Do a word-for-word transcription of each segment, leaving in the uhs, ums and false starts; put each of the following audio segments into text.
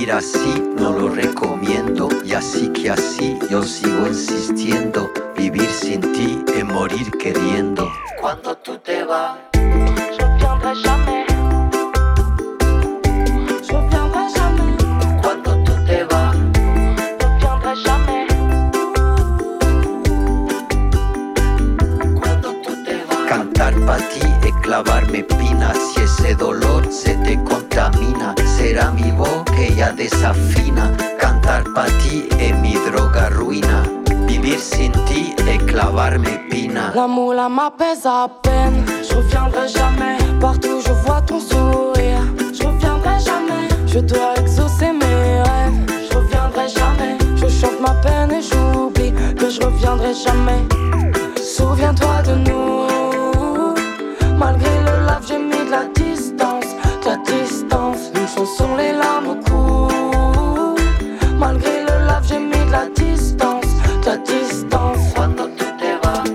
Vivir así no lo recomiendo, y así que así yo sigo insistiendo. Vivir sin ti es morir queriendo. Cuando tú te vas, je reviendrai jamais. Je reviendrai jamais. Cuando tú te vas, je reviendrai jamais. Cuando tú te vas. Cantar pa' ti es clavarme espinas. Si ese dolor se te contamina, será mi voz que ya desafina. Cantar pa' ti es mi droga ruina. Vivir sin ti es clavarme espina. L'amour là m'apaise à peine. Je reviendrai jamais. Partout je vois ton sourire. Je reviendrai jamais. Je dois exaucer mes rêves. Je reviendrai jamais. Je chante ma peine et j'oublie que je reviendrai jamais. Souviens-toi de nous. Malgré le lave j'ai mis de la distance. De la distance. Une chanson les larmes coulent. Malgré le lave j'ai mis de la distance. De la distance. Cuando tú te vas,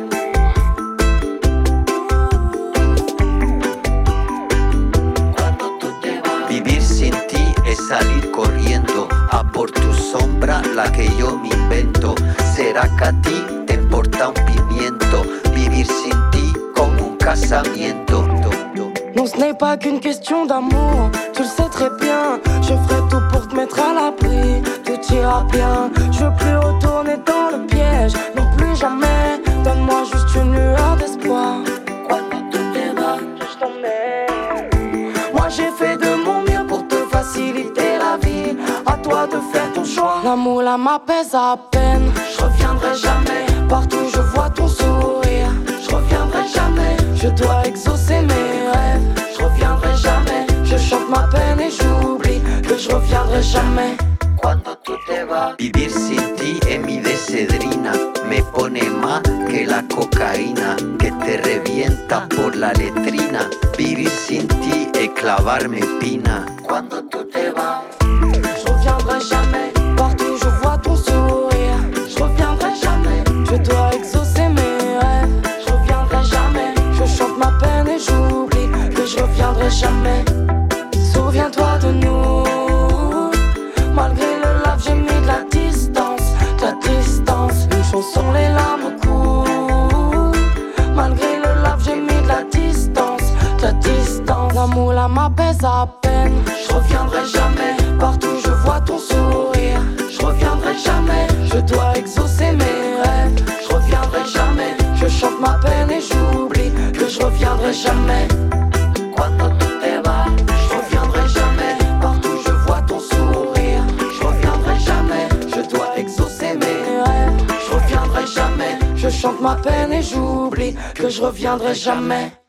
cuando tú te vas. Vivir sin ti es salir corriendo a por tu sombra, la que yo me invento. ¿Será que a ti te importa un pimiento? Vivir sin ti como un casamiento. Non, ce n'est pas qu'une question d'amour, tu le sais très bien. Je ferai tout pour te mettre à l'abri, tout ira bien. Je veux plus retourner dans le piège, non plus jamais. Donne-moi juste une lueur d'espoir. Cuando tú te vas, Je t'emmène. Moi j'ai fait de mon mieux pour te faciliter la vie. À toi de faire ton choix. L'amour là m'apaise à peine. Je reviendrai jamais. Partout je vois ton sourire. Je reviendrai jamais. Je dois exaucer mes rêves. Je reviendrai jamais. Je chante ma peine et j'oublie que je reviendrai jamais. cuando tú te vas. Vivir sin ti es mi decedrina. Me pone más que la cocaína que te revienta por la letrina. Vivir sin ti es clavarme espina. Cuando tú te vas, Je reviendrai jamais. Partout je vois ton sourire. Je reviendrai jamais. Je dois exaucer mes rêves. Je reviendrai jamais. Je chante ma peine et j'oublie que je reviendrai jamais. Souviens-toi de nous. Malgré le lave j'ai mis de la distance. De la distance. Une chanson les larmes coulent. Malgré le lave j'ai mis de la distance. De la distance. L'amour là m'apaise à peine. Je reviendrai jamais. Partout je vois ton sourire. Je reviendrai jamais. Je dois exaucer mes rêves. Je reviendrai jamais. Je chante ma peine et j'oublie que je reviendrai jamais. cuando tú te vas, Je reviendrai jamais. Partout je vois ton sourire. Je reviendrai jamais. Je dois exaucer mes rêves. Je reviendrai jamais. Je chante ma peine et j'oublie que je reviendrai jamais.